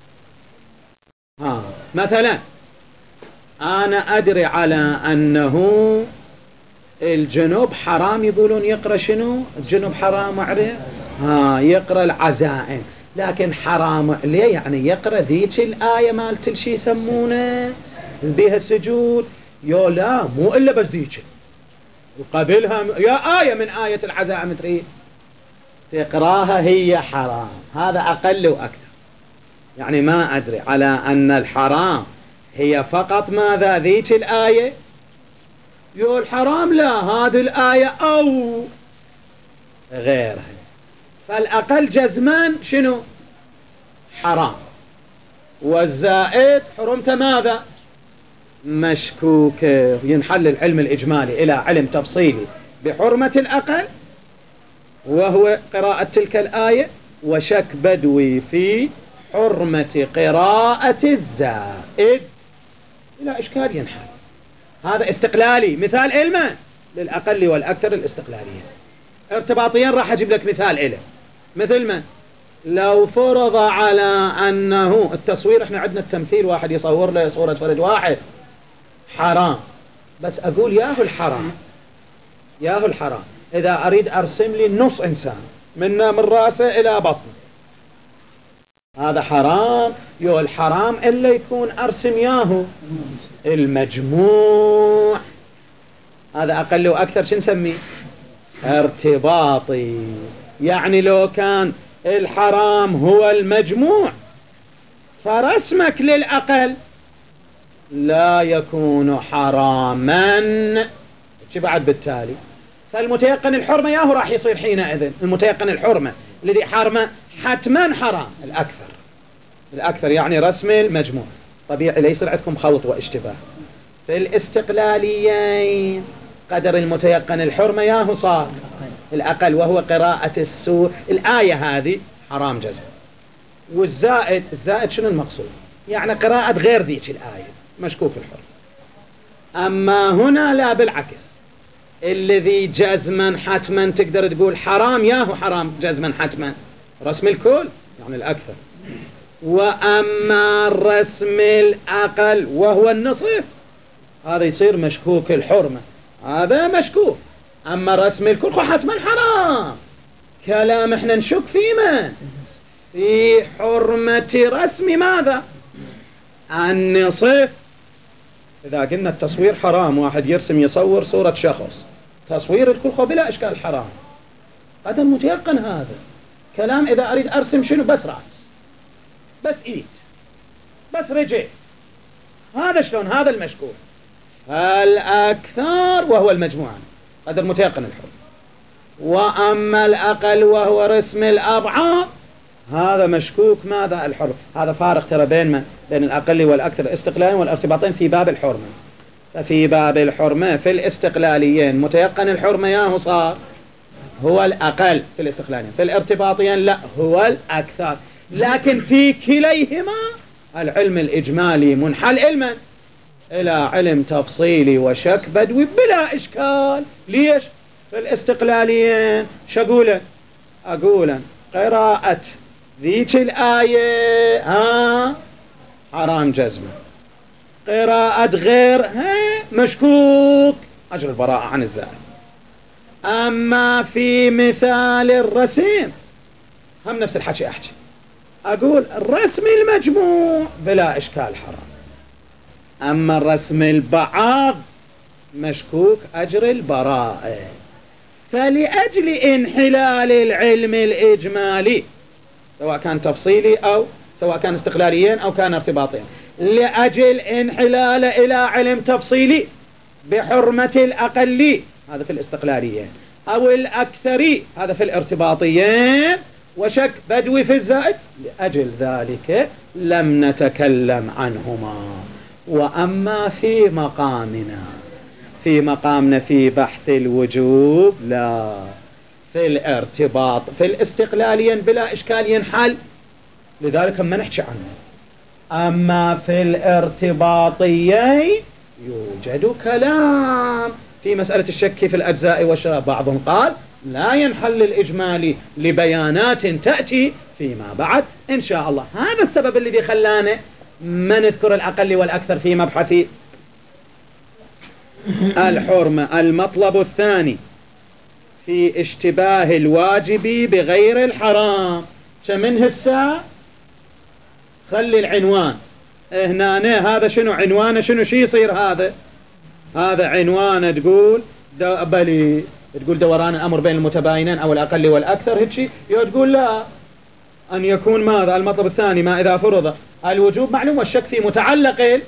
مثلا أنا أدري على أنه الجنوب حرام، يقولون يقرأ شنو؟ الجنوب حرام عليه يقرأ العزائم، لكن حرام عليه يعني يقرأ ذيك الآية مالت الشي يسمونه بها السجود. يا لا مو إلا بس ذيك، وقبلها يا آية من آية العزائم تريد تقراها هي حرام. هذا أقل وأكثر. يعني ما أدري على أن الحرام هي فقط ماذا؟ ذيك الآية. يقول الحرام لا، هذه الآية أو غيرها. فالأقل جزمان شنو؟ حرام. والزائد حرمت ماذا؟ مشكوك. ينحل العلم الإجمالي إلى علم تفصيلي بحرمة الأقل، وهو قراءة تلك الآية وشك بدوي في حرمة قراءة الزائد، إلى إشكال ينحل. هذا استقلالي، مثال علما للأقل والأكثر الاستقلالية. ارتباطيا راح أجيب لك مثال إله، مثل ما لو فرض على أنه التصوير، احنا عندنا التمثيل، واحد يصور له صورة فرد واحد حرام، بس أقول ياهو الحرام، ياهو الحرام إذا أريد أرسم لي نص إنسان من رأسه إلى بطنه، هذا حرام. يو الحرام إلا يكون أرسم ياهو المجموع، هذا أقل وأكثر شو نسميه؟ ارتباطي. يعني لو كان الحرام هو المجموع فرسمك للأقل لا يكون حراما، شو بعد بالتالي؟ فالمتيقن الحرمة ياهو راح يصير حينئذ المتيقن الحرمة الذي حرمة حتما حرام الأكثر يعني رسم المجموع. طبيعي ليس عندكم خلط واشتباه في الاستقلاليين، قدر المتيقن الحرمة ياهو صار الأقل، وهو قراءة السورة. الآية هذه حرام جزم، والزائد شنو المقصود؟ يعني قراءة غير ذيك الآية مشكوك الحرمة. أما هنا لا، بالعكس، الذي جزما حتما تقدر تقول حرام ياهو حرام جزما حتما رسم الكل يعني الأكثر. وأما الرسم الأقل وهو النصف هذا يصير مشكوك الحرمة، هذا مشكوك. أما رسم الكل حتما حرام. كلام احنا نشك فيما في حرمة رسم ماذا؟ النصف. إذا قلنا التصوير حرام، واحد يصور صورة شخص، تصوير الكل بلا إشكال حرام، هذا متيقن. هذا كلام إذا أريد أرسم شنو؟ بس رأس، بس إيد، بس رجل، هذا شلون؟ هذا المشكوك. الأكثر وهو المجموعة قدر متيقن الحرمة. وأما الأقل وهو رسم الأضعاف هذا مشكوك ماذا؟ الحرمة. هذا فارق ترى بين الأقل والأكثر استقلاليا والارتباطين في باب الحرمة. ففي باب الحرمة في الاستقلاليين متيقن الحرمة ياهو صار هو الأقل في الاستقلاليين، في الارتباطيين لا هو الأكثر. لكن في كليهما العلم الإجمالي منحل علما إلى علم تفصيلي وشك بدوي بلا إشكال. ليش؟ في الاستقلاليين شقولا أقولا قراءة ذيك الآية حرام جزمة، قراءة غيرها مشكوك أجر البراءة عن الزائد. أما في مثال الرسم هم نفس الحكي أحكي، أقول الرسم المجموع بلا إشكال حرام، أما الرسم البعض مشكوك أجر البراءة. فلأجل انحلال العلم الإجمالي سواء كان تفصيلي أو سواء كان استقلاليين أو كان ارتباطيين، لأجل انحلال إلى علم تفصيلي بحرمة الأقل هذا في الاستقلاليين أو الأكثري هذا في الارتباطيين، وشك بدوي في الزائد، لأجل ذلك لم نتكلم عنهما. وأما في مقامنا في بحث الوجوب لا، في الارتباط في الاستقلاليين بلا إشكال ينحل، لذلك ما نحكي عنه. أما في الارتباطيين يوجد كلام في مسألة الشك في الأجزاء والشرع. بعض قال لا ينحل الإجمالي لبيانات تأتي فيما بعد إن شاء الله. هذا السبب الذي خلانا ما نذكر الأقل والأكثر في مبحث الحرمة. المطلب الثاني في اشتباه الواجب بغير الحرام. شمن هسه خلي العنوان هنا، هذا شنو عنوانه؟ شنو شي يصير هذا عنوانه؟ تقول بلي تقول دوران الأمر بين المتباينين أو الأقل والأكثر هيك، تقول لا، أن يكون ماذا؟ المطلب الثاني ما إذا فرض الوجوب معلوم والشك في متعلق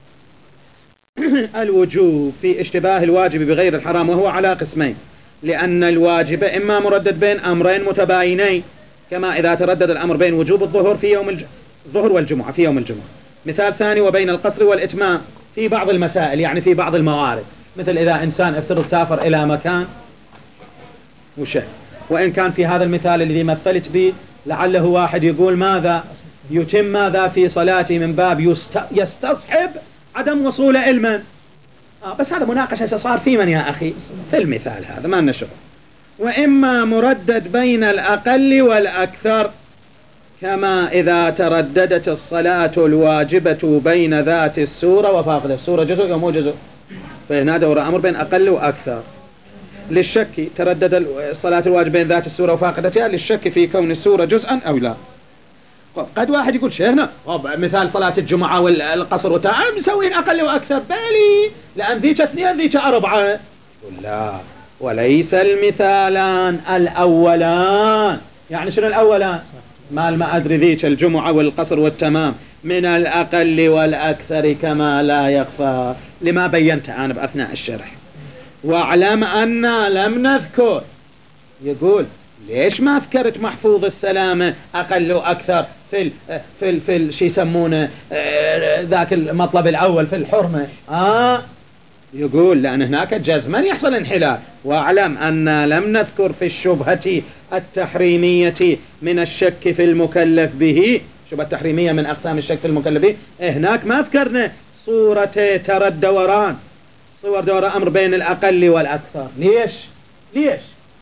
الوجوب في اشتباه الواجب بغير الحرام، وهو على قسمين، لأن الواجب إما مردد بين أمرين متباينين، كما إذا تردد الأمر بين وجوب الظهر في يوم الظهر والجمعة في يوم الجمعة. مثال ثاني وبين القصر والإتمام في بعض المسائل، يعني في بعض الموارد، مثل إذا إنسان افترض سافر إلى مكان وإن كان في هذا المثال الذي مثلت به لعله واحد يقول ماذا يتم ماذا في صلاتي من باب يستصحب عدم وصول علما. بس هذا مناقشة صار في من يا أخي في المثال هذا ما نشغل. وإما مردد بين الأقل والأكثر، كما إذا ترددت الصلاة الواجبة بين ذات السورة وفاقدة. السورة جزء أو مو جزء؟ فهنا دور أمر بين أقل وأكثر. للشك تردد الصلاة الواجبة بين ذات السورة وفاقدتها، للشك في كون السورة جزءا أو لا. قد واحد يقول شيخنا مثال صلاة الجمعة والقصر وتعب مسوين أقل وأكثر، بالي لأن ذيك 2 ذيك 4. يقول لا، وليس المثالان الأولان. يعني شنو الأولان؟ ما أدري ذيك الجمعة والقصر والتمام من الأقل والأكثر كما لا يخفى، لما بينت أنا بأثناء الشرح. واعلم أن لم نذكر، يقول ليش ما ذكرت محفوظ السلامة أقل وأكثر في شي يسمونه ذاك المطلب الأول في الحرمة؟ يقول لأن هناك جزما يحصل انحلال. واعلم أن لم نذكر في الشبهة التحريمية من الشك في المكلف به. شبهة التحريمية من أقسام الشك في المكلف به، هناك ما ذكرنا صورة ترى الدوران، صور دوران أمر بين الأقل والأكثر. ليش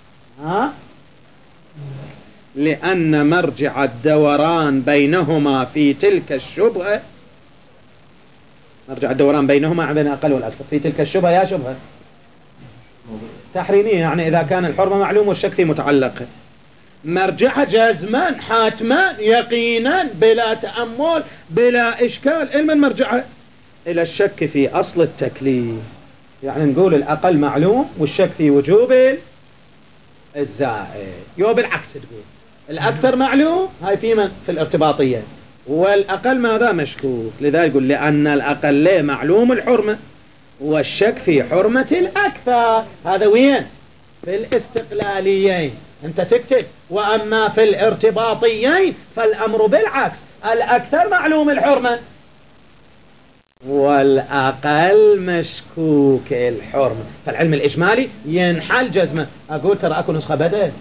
لأن مرجع الدوران بينهما في تلك الشبهة، مرجع الدوران بينهما بين الأقل والأكثر في تلك الشبهة يا شبهة تحريمية، يعني إذا كان الحرمة معلوم والشك في متعلقه، مرجعها جزما حاتما يقينا بلا تأمل بلا إشكال. المن مرجعها إلى الشك في أصل التكليف. يعني نقول الأقل معلوم والشك في وجوب الزائد، بالعكس تقول الأكثر معلوم هاي في الارتباطية، والأقل ماذا مشكوك. لذلك يقول لأن الأقل معلوم الحرمة والشك في حرمة الأكثر. هذا وين؟ في الاستقلاليين أنت تكتب. وأما في الارتباطيين فالأمر بالعكس، الأكثر معلوم الحرمة والأقل مشكوك الحرمة. فالعلم الإجمالي ينحل جزمة. أقول ترى أكو نسخة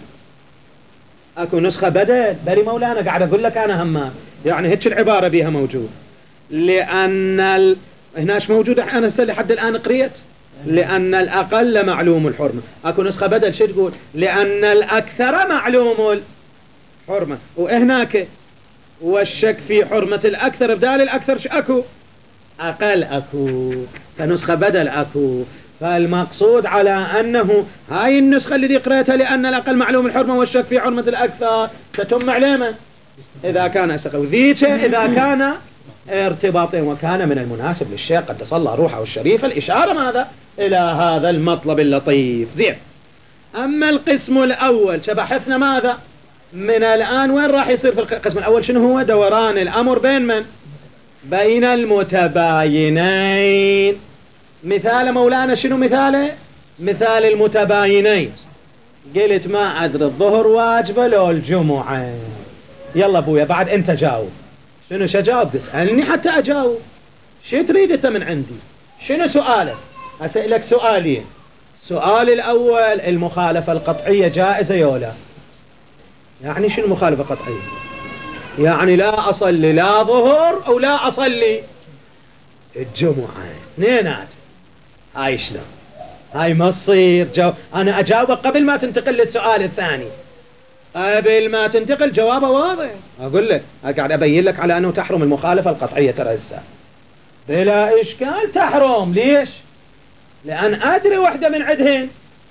بدل بري مولانا قاعد أقول لك أنا همام، يعني هيك العبارة بيها موجود. لأن هناش موجود أنا لحد الآن قريت لأن الأقل معلوم الحرمة. أكو نسخة بدل شو تقول؟ لأن الأكثر معلوم الحرمة. وهناك والشك في حرمة الأكثر بدال الأكثر أكو أقل أكو، فنسخة بدل أكو. فالمقصود على أنه هاي النسخة اللي قريتها لأن الأقل معلوم الحرمة والشك في حرمة الأكثر تتم علامة إذا كان أسقى وذيك إذا كان ارتباطين. وكان من المناسب للشيخ قدس الله روحه الشريفة الإشارة ماذا إلى هذا المطلب اللطيف. زين. أما القسم الأول شبحثنا ماذا من الآن وين راح يصير في القسم الأول؟ شنو هو؟ دوران الأمر بين من؟ بين المتباينين. مثال مولانا شنو مثاله؟ مثال المتباينين. قلت ما أدري الظهر واجبة لو الجمعة. يلا أبويا بعد أنت جاوب. شنو شجاوب؟ تسألني حتى أجاوب. شو تريد أنت من عندي؟ شنو سؤالك؟ أسألك سؤالين. السؤال الأول المخالفة القطعية جائزة يولا؟ يعني شنو مخالفة قطعية؟ يعني لا أصلي لا ظهر أو لا أصلي الجمعة، اثنينات. هاي شلون؟ هاي ما تصير. أنا أجاوبك قبل ما تنتقل للسؤال الثاني، قبل ما تنتقل جوابه واضح. أقول لك قاعد أبين لك على أنه تحرم المخالفة القطعية ترى هسه بلا إشكال تحرم. ليش؟ لأن أدري واحدة من عدهن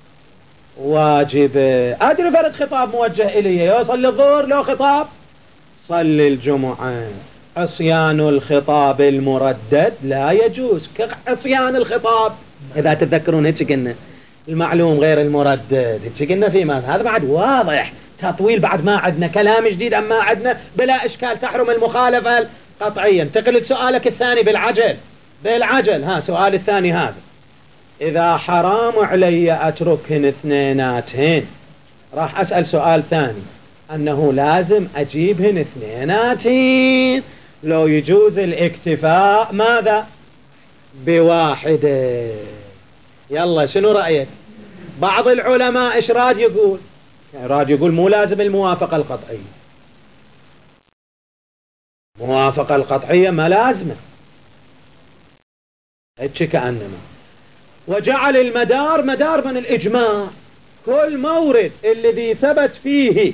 واجبة، أدري فرد خطاب موجه إلي يصلي الظهر لو خطاب صلي الجمعة. عصيان الخطاب المردد لا يجوز كعصيان الخطاب. إذا تتذكرون هيك قلنا المعلوم غير المردد، هيك قلنا في هذا بعد واضح تطويل. بعد ما عندنا كلام جديد أما عندنا بلا إشكال تحرم المخالفة القطعية. انتقل لسؤالك الثاني بالعجل. ها سؤال الثاني هذا، إذا حرام علي أتركهن اثنيناتهن راح أسأل سؤال ثاني أنه لازم أجيبهن اثنيناتهن لو يجوز الاكتفاء ماذا بواحدة. يلا شنو رأيك؟ بعض العلماء إيش راد يقول؟ يعني راد يقول مو لازم الموافقة القطعية، موافقة القطعية ما لازمة هيك كأنما. وجعل المدار مدار من الإجماع، كل مورد الذي ثبت فيه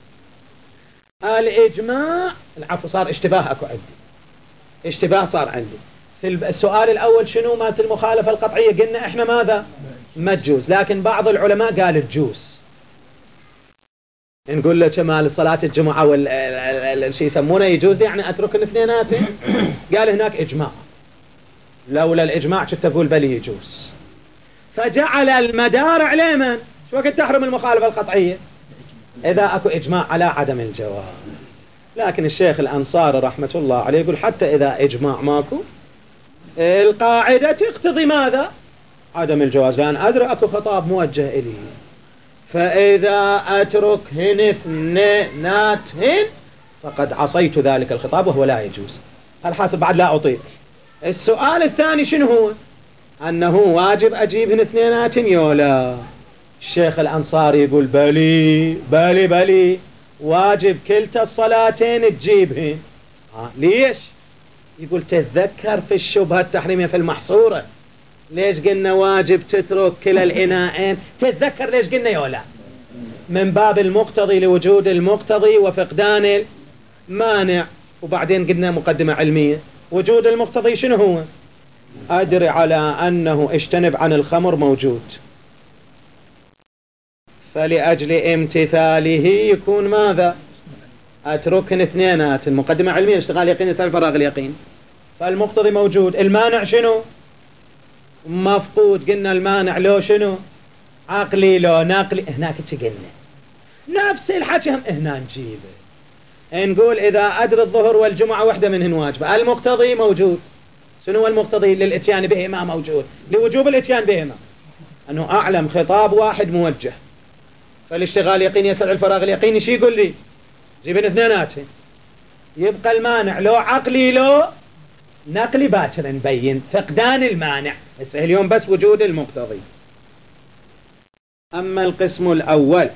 الإجماع. العفو، صار اشتباه أكو عندي، اشتباه صار عندي في السؤال الأول شنو مات المخالفة القطعية؟ قلنا إحنا ماذا؟ ما تجوز، لكن بعض العلماء قال تجوز. نقول له مال صلاة الجمعة والشيء يسمونه يجوز، يعني أترك الاثنينات. قال هناك إجماع، لولا الإجماع كنت أقول بلي يجوز. فجعل المدار على من؟ شو وقت تحرم المخالفة القطعية؟ إذا أكو إجماع على عدم الجواز. لكن الشيخ الأنصاري رحمة الله عليه يقول حتى إذا إجماع ماكو، القاعدة تقتضي ماذا؟ عدم الجواز، لأن أدري أكو خطاب موجه إلي. فإذا أتركهن اثنيناتهن فقد عصيت ذلك الخطاب وهو لا يجوز. الحاسب بعد لا أطيق. السؤال الثاني شنو هو؟ أنه واجب أجيبهن اثنيناتهن يولا؟ الشيخ الأنصاري يقول بلي بلي بلي، واجب كلتا الصلاتين تجيبهن. ليش؟ يقول تتذكر في الشبهة التحريمية في المحصورة ليش قلنا واجب تترك كلا الإناءين؟ تتذكر ليش قلنا يولا؟ من باب المقتضي لوجود المقتضي وفقدان المانع. وبعدين قلنا مقدمة علمية، وجود المقتضي شنو هو؟ أدري على أنه اجتنب عن الخمر موجود، فلأجل امتثاله يكون ماذا؟ أتركن اثنينات. المقدمة علمية، اشتغال يقين يسأل فراغ اليقين. فالمقتضي موجود، المانع شنو؟ مفقود. قلنا المانع لو شنو؟ عقلي لو نقلي. هناك شي قلنا نفس الحكي هم هنا نجيبه، نقول إذا أدري الظهر والجمعة واحدة منهن واجبة، المقتضي موجود. شنو هو المقتضي للإتيان بهما؟ موجود لوجوب الإتيان بهما، أنه أعلم خطاب واحد موجه. فالاشتغال يقين يسأل الفراغ اليقيني شي يقول لي؟ جيبين اثنيناتهم. يبقى المانع لو عقلي لو نقلي باكر نبين فقدان المانع. اليوم بس وجود المقتضي. أما القسم الأول،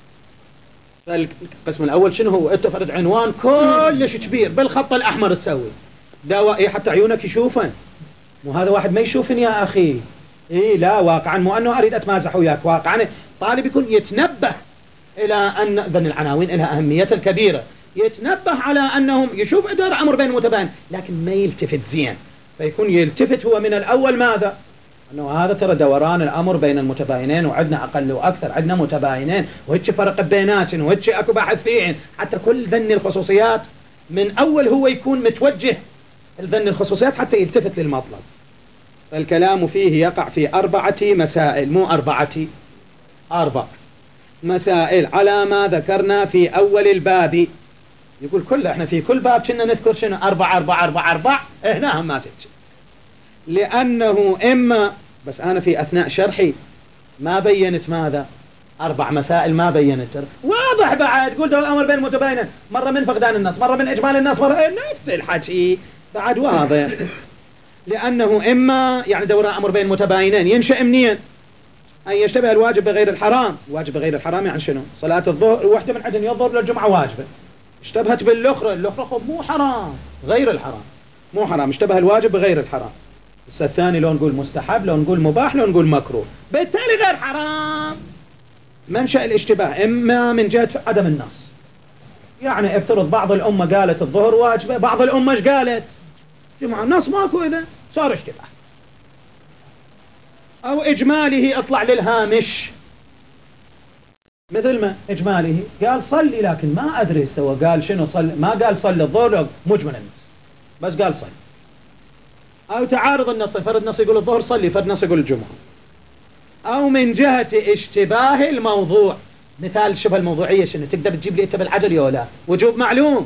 فالقسم الأول شنو هو؟ اتفرد عنوان كلش كبير بالخط الأحمر السوي دوائي حتى عيونك يشوفن. مو هذا واحد ما يشوفن يا أخي. إيه لا، واقعا مو أنه أريد أتمازح وياك، واقعا طالب يكون يتنبه إلى أن ذن العناوين لها أهمية الكبيرة، يتنبه على أنهم يشوف إدارة أمر بين المتباين لكن ما يلتفت زين. فيكون يلتفت هو من الأول ماذا؟ أنه هذا ترى دوران الأمر بين المتباينين، وعندنا أقل وأكثر، عندنا متباينين وهيك فرق بيناتهم وهيك أكو بحث فيهن. حتى كل ذن الخصوصيات من أول هو يكون متوجه ذن الخصوصيات حتى يلتفت للمطلب. فالكلام فيه يقع في 4 مسائل، مو 4 مسائل على ما ذكرنا في أول الباب. يقول كل احنا في كل باب كنا نذكر شنو؟ 4 هنا هم ما تتش، لأنه إما بس أنا في أثناء شرحي ما بينت ماذا؟ 4 مسائل ما بينت. واضح بعد قلت الأمر بين المتباينين، مرة من فقدان النص، مرة من إجمال النص، مرة نفس الحكي بعد واضح. لأنه إما يعني دوران أمر بين المتباينين ينشأ منين؟ أن يشتبه الواجب بغير الحرام. الواجب بغير الحرام يعني شنو؟ صلاة الظهر واحدة من عندهم يظهر للجمعة واجبة، اشتبهت بالأخرى، الأخرى مو حرام، غير الحرام مو حرام، اشتبه الواجب بغير الحرام. الثاني لو نقول مستحب، لو نقول مباح، لو نقول مكروه، بالتالي غير حرام. منشأ الاشتباه إما من جهة عدم النص، يعني افترض بعض الأمة قالت الظهر واجبة، بعض الأمة ايش قالت؟ جمعة النص ماكو، إذا صار اشتباه. أو إجماله اطلع للهامش، مثل ما إجماله قال صلي لكن ما أدري سوى قال شنو صلي، ما قال صلي الظهر مجمل النص بس قال صلي. أو تعارض النص، فرد نص يقول الظهر صلي، فرد نص يقول الجمعة. أو من جهة اشتباه الموضوع، مثال شبه الموضوعية شنو؟ تقدر تجيب لي أنت بالعجل يا لا؟ وجوب معلوم.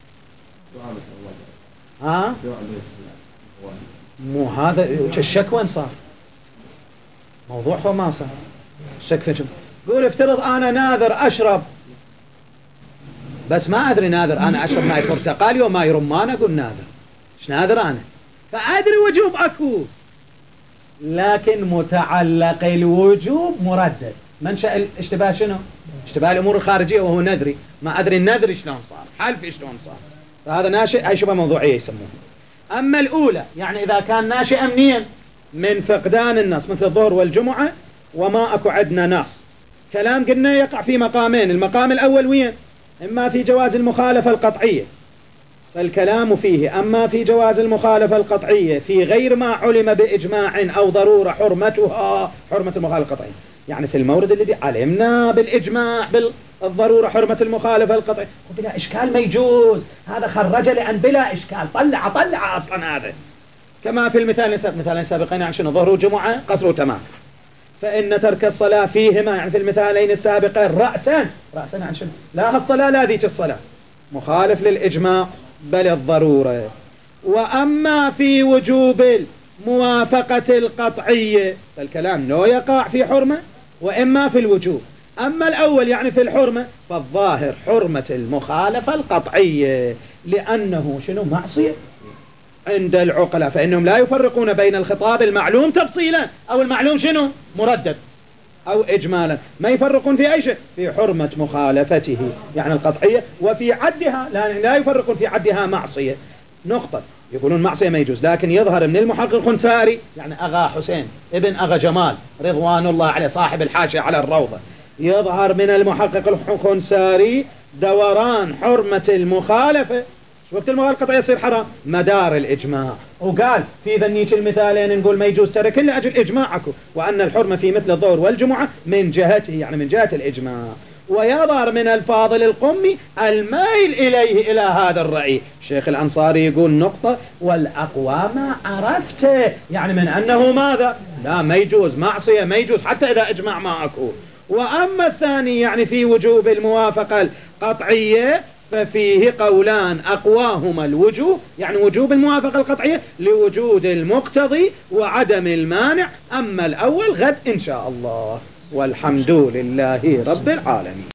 مو هذا الشك وين صار؟ موضوع فما صار الشك في شنو؟ قول افترض أنا ناذر أشرب، بس ما أدري ناذر أنا أشرب ماي برتقالي وماي رمان، أقول ناذر إيش ناذر أنا؟ فأدري وجوب أكو، لكن متعلق الوجوب مردد. منشأ الاشتباه شنو؟ اشتباه الأمور الخارجية، وهو ندري، ما أدري النذر شلون صار، حلف شلون صار، فهذا ناشئ أي شبه موضوعية يسمونه. أما الأولى يعني إذا كان ناشئا منين؟ من فقدان النص مثل الظهر والجمعة وما أكو عندنا نص، كلام قلنا يقع في مقامين، المقام الأول وين؟ إما في جواز المخالفة القطعية فالكلام فيه، أما في جواز المخالفة القطعية في غير ما علم بإجماع أو ضرورة حرمتها حرمة المخالفة القطعية، يعني في المورد الذي علمنا بالإجماع بالضرورة حرمة المخالفة القطعية بلا إشكال ما يجوز، هذا خرج لأن بلا إشكال طلع أصلا هذا، كما في مثالين سابقين عن شنو؟ ظهر وجمعة قصر وتمام، فإن ترك الصلاة فيهما يعني في المثالين السابقين رأسا عن شنو؟ لا الصلاة لا ذيك الصلاة مخالف للإجماع بل الضرورة. وأما في وجوب الموافقة القطعية فالكلام لا يقع في حرمة وإما في الوجوب، أما الأول يعني في الحرمة فالظاهر حرمة المخالفة القطعية لأنه شنو؟ معصية عند العقلاء، فإنهم لا يفرقون بين الخطاب المعلوم تفصيلا أو المعلوم شنو؟ مردد أو إجمالا، ما يفرقون في أي شيء في حرمة مخالفته يعني القطعية، وفي عدها لا يفرقون في عدها معصية نقطة، يقولون معصية ما يجوز، لكن يظهر من المحقق الخنساري يعني أغا حسين ابن أغا جمال رضوان الله عليه صاحب الحاشية على الروضة، يظهر من المحقق الخنساري دوران حرمة المخالفة وقت المخالفة القطعية يصير حرام مدار الإجماع، وقال في ذنيك المثالين نقول ما يجوز ترك إلا أجل إجماعكم، وأن الحرمة في مثل الظهر والجمعة من جهته يعني من جهة الإجماع. ويظهر من الفاضل القمي الميل إليه إلى هذا الرأي، الشيخ الأنصاري يقول نقطة والأقوى ما عرفته يعني من أنه ماذا؟ لا ما يجوز معصية ما يجوز حتى إذا إجماع ما أكو. وأما الثاني يعني في وجوب الموافقة القطعية ففيه قولان أقواهما الوجوب يعني وجوب الموافقة القطعية لوجود المقتضي وعدم المانع، أما الأول غد إن شاء الله، والحمد لله رب العالمين.